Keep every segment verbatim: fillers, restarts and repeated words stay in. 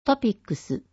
トピックス。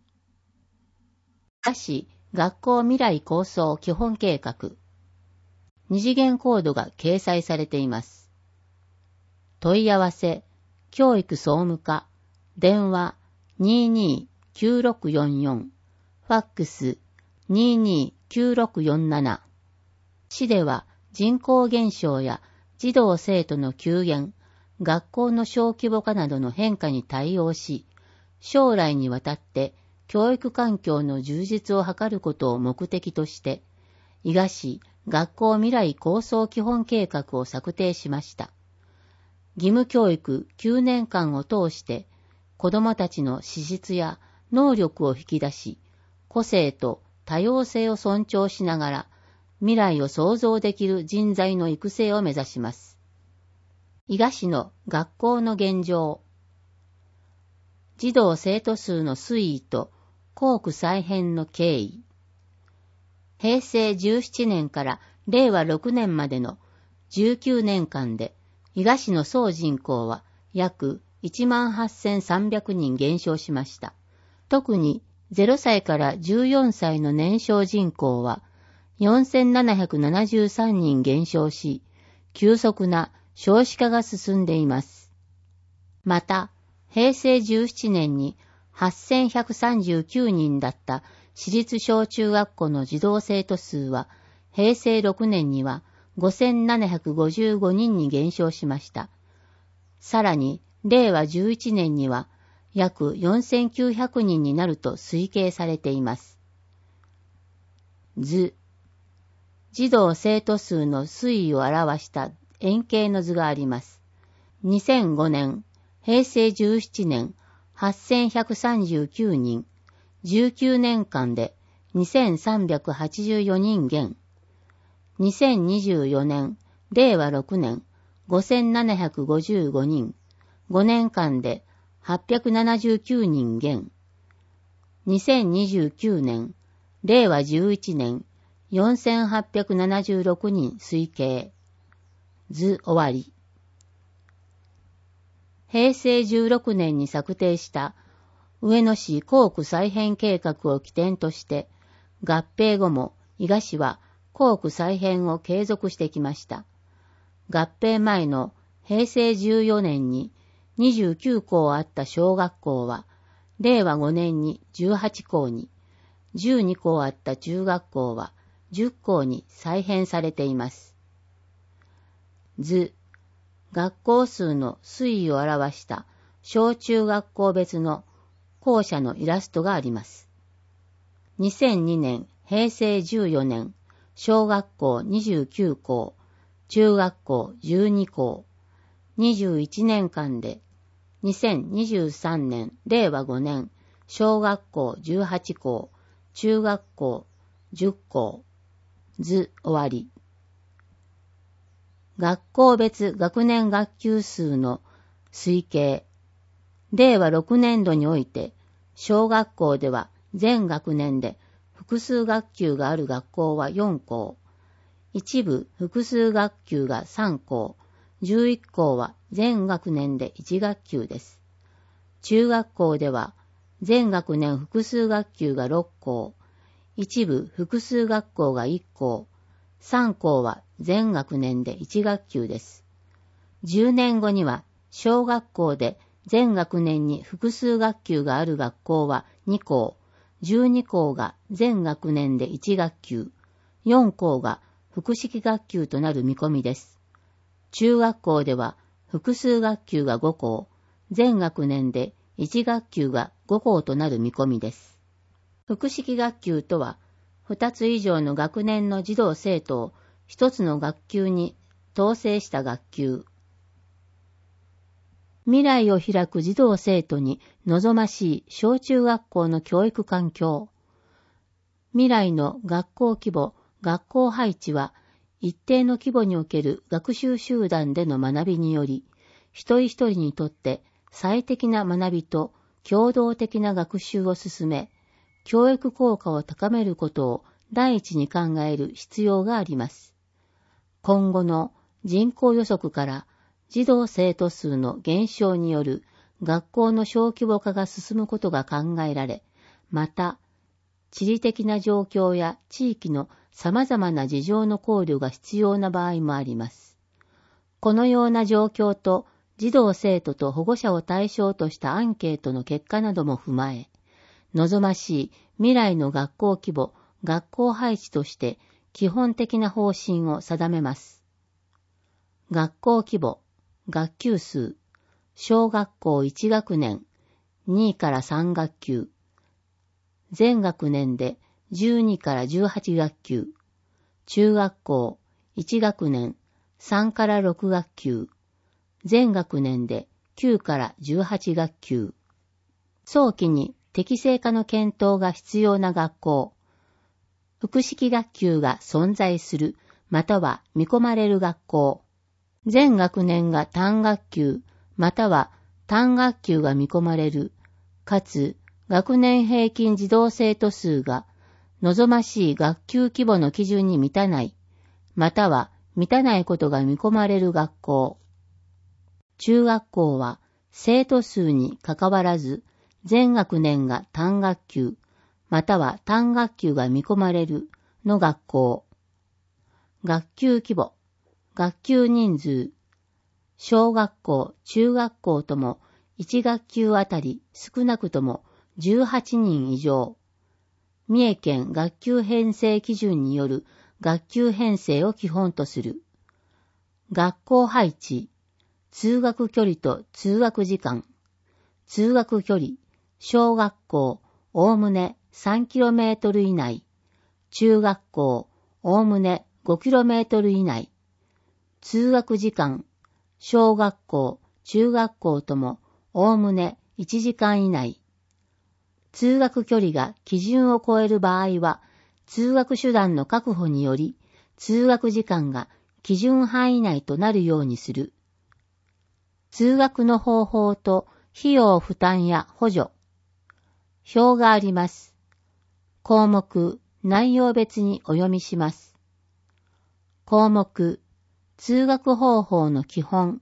伊賀市学校未来構想基本計画。二次元コードが掲載されています。問い合わせ、教育総務課、電話 にーにーきゅうろくよんよん、ファックス にーにーきゅうろくよんなな。市では人口減少や児童生徒の急減、学校の小規模化などの変化に対応し、将来にわたって教育環境の充実を図ることを目的として、伊賀市学校未来構想基本計画を策定しました。義務教育きゅうねんかんを通して、子どもたちの資質や能力を引き出し、個性と多様性を尊重しながら、未来を創造できる人材の育成を目指します。伊賀市の学校の現状。児童生徒数の推移と校区再編の経緯。へいせいじゅうななねんかられいわろくねんまでのじゅうきゅうねんかんで、伊賀市の総人口は約いちまんはっせんさんびゃくにん減少しました。特にゼロさいからじゅうよんさいの年少人口はよんせんななひゃくななじゅうさんにん減少し、急速な少子化が進んでいます。また、へいせいじゅうななねんにはっせんひゃくさんじゅうきゅうにんだった私立小中学校の児童生徒数は、へいせいろくねんにはごせんななひゃくごじゅうごにんに減少しました。さらに、れいわじゅういちねんには約よんせんきゅうひゃくにんになると推計されています。図。児童生徒数の推移を表した円形の図があります。にせんごねん、へいせいじゅうななねん、はっせんひゃくさんじゅうきゅうにん、じゅうきゅうねんかんでにせんさんびゃくはちじゅうよにん減。にせんにじゅうよねん、れいわろくねん、ごせんななひゃくごじゅうごにん、ごねんかんではっぴゃくななじゅうきゅうにん減。にせんにじゅうきゅうねん、れいわじゅういちねん、よんせんはっぴゃくななじゅうろくにん推計。図終わり。へいせいじゅうろくねんに策定した上野市校区再編計画を起点として、合併後も伊賀市は校区再編を継続してきました。合併前のへいせいじゅうよねんににじゅうきゅうこうあった小学校は、れいわごねんにじゅうはちこうに、じゅうにこうあった中学校はじゅっこうに再編されています。図。学校数の推移を表した小中学校別の校舎のイラストがあります。にせんにねん、へいせいじゅうよねん、小学校にじゅうきゅうこう、中学校じゅうにこう、にじゅういちねんかんで、にせんにじゅうさんねん、れいわごねん、小学校じゅうはちこう、中学校じゅっこう。図終わり。学校別学年学級数の推計。れいわろくねんどにおいて、小学校では全学年で複数学級がある学校はよんこう、一部複数学級がさんこう、じゅういっこうは全学年でいち学級です。中学校では全学年複数学級がろっこう、一部複数学校がいっこう、さんこうは全学年でいち学級です。じゅうねんごには小学校で全学年に複数学級がある学校はにこう、じゅうにこうが全学年でいち学級、よんこうが複式学級となる見込みです。中学校では複数学級がごこう、全学年でいち学級がごこうとなる見込みです。複式学級とは、ふたつ以上の学年の児童生徒をひとつの学級に統制した学級。未来を開く児童生徒に望ましい小中学校の教育環境。未来の学校規模、学校配置は、一定の規模における学習集団での学びにより、一人一人にとって最適な学びと協働的な学習を進め、教育効果を高めることを第一に考える必要があります。今後の人口予測から児童生徒数の減少による学校の小規模化が進むことが考えられ、また、地理的な状況や地域の様々な事情の考慮が必要な場合もあります。このような状況と、児童生徒と保護者を対象としたアンケートの結果なども踏まえ、望ましい未来の学校規模、学校配置として基本的な方針を定めます。学校規模、学級数、小学校いち学年、にからさん学級、全学年でじゅうにからじゅうはち学級、中学校いち学年、さんからろく学級、全学年できゅうからじゅうはち学級。早期に適正化の検討が必要な学校。複式学級が存在する、または見込まれる学校。全学年が単学級、または単学級が見込まれる、かつ学年平均児童生徒数が望ましい学級規模の基準に満たない、または満たないことが見込まれる学校。中学校は生徒数にかかわらず全学年が単学級または単学級が見込まれるの学校。学級規模、学級人数、小学校、中学校ともいち学級あたり少なくともじゅうはちにん以上。三重県学級編成基準による学級編成を基本とする。学校配置、通学距離と通学時間。通学距離、小学校、おおむね さんキロメートル 以内。中学校、おおむね ごキロメートル 以内。通学時間、小学校、中学校ともおおむねいちじかん以内。通学距離が基準を超える場合は、通学手段の確保により、通学時間が基準範囲内となるようにする。通学の方法と費用負担や補助。表があります。項目、内容別にお読みします。項目、通学方法の基本。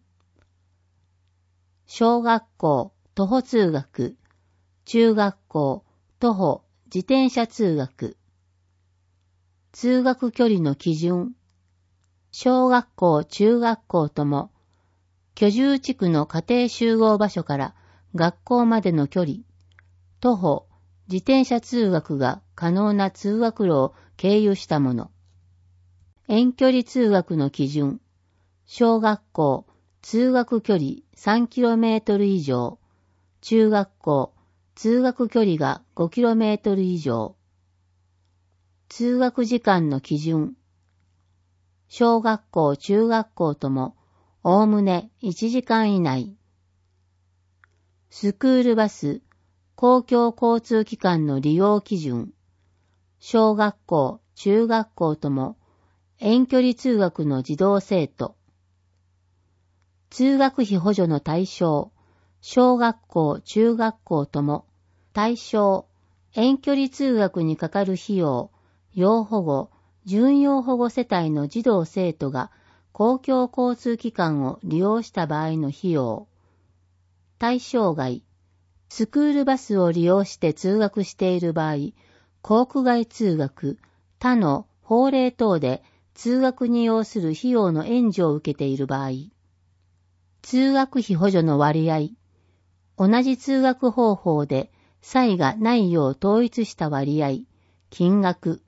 小学校、徒歩通学。中学校、徒歩、自転車通学。通学距離の基準。小学校、中学校とも、居住地区の家庭集合場所から学校までの距離、徒歩、自転車通学が可能な通学路を経由したもの。遠距離通学の基準、小学校、通学距離 さんキロメートル 以上、中学校、通学距離が ごキロメートル 以上。通学時間の基準、小学校、中学校とも、おおむねいちじかん以内。スクールバス、公共交通機関の利用基準。小学校、中学校とも遠距離通学の児童生徒。通学費補助の対象。小学校、中学校とも対象。遠距離通学にかかる費用。要保護、準要保護世帯の児童生徒が公共交通機関を利用した場合の費用。対象外、スクールバスを利用して通学している場合、校区外通学、他の法令等で通学に要する費用の援助を受けている場合、通学費補助の割合、同じ通学方法で差異がないよう統一した割合、金額。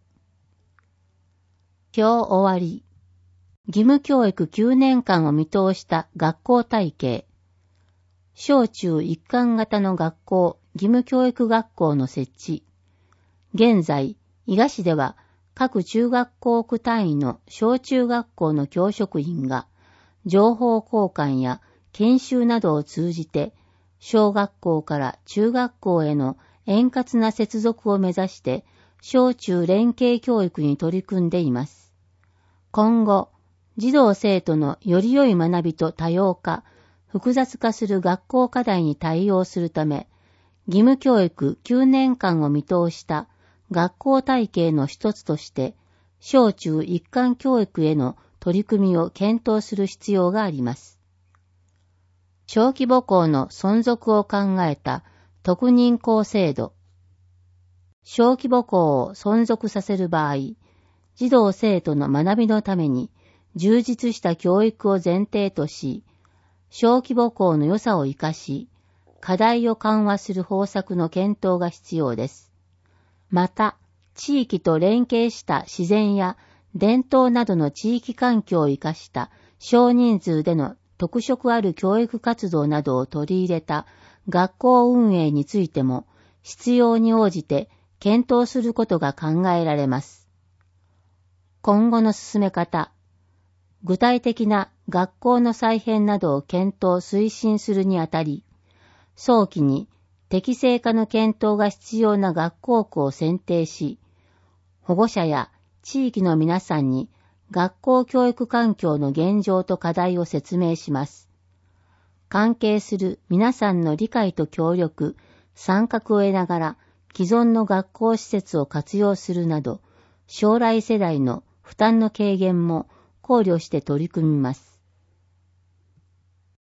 表終わり。義務教育きゅうねんかんを見通した学校体系。小中一貫型の学校、義務教育学校の設置。現在、伊賀市では各中学校区単位の小中学校の教職員が、情報交換や研修などを通じて、小学校から中学校への円滑な接続を目指して、小中連携教育に取り組んでいます。今後、児童生徒のより良い学びと多様化、複雑化する学校課題に対応するため、義務教育きゅうねんかんを見通した学校体系の一つとして、小中一貫教育への取り組みを検討する必要があります。 小規模校の存続を考えた特認校制度。小規模校を存続させる場合、児童生徒の学びのために充実した教育を前提とし、小規模校の良さを生かし、課題を緩和する方策の検討が必要です。また、地域と連携した自然や伝統などの地域環境を生かした少人数での特色ある教育活動などを取り入れた学校運営についても必要に応じて検討することが考えられます。今後の進め方、具体的な学校の再編などを検討推進するにあたり、早期に適正化の検討が必要な学校区を選定し、保護者や地域の皆さんに学校教育環境の現状と課題を説明します。関係する皆さんの理解と協力、参画を得ながら既存の学校施設を活用するなど、将来世代の負担の軽減も考慮して取り組みます。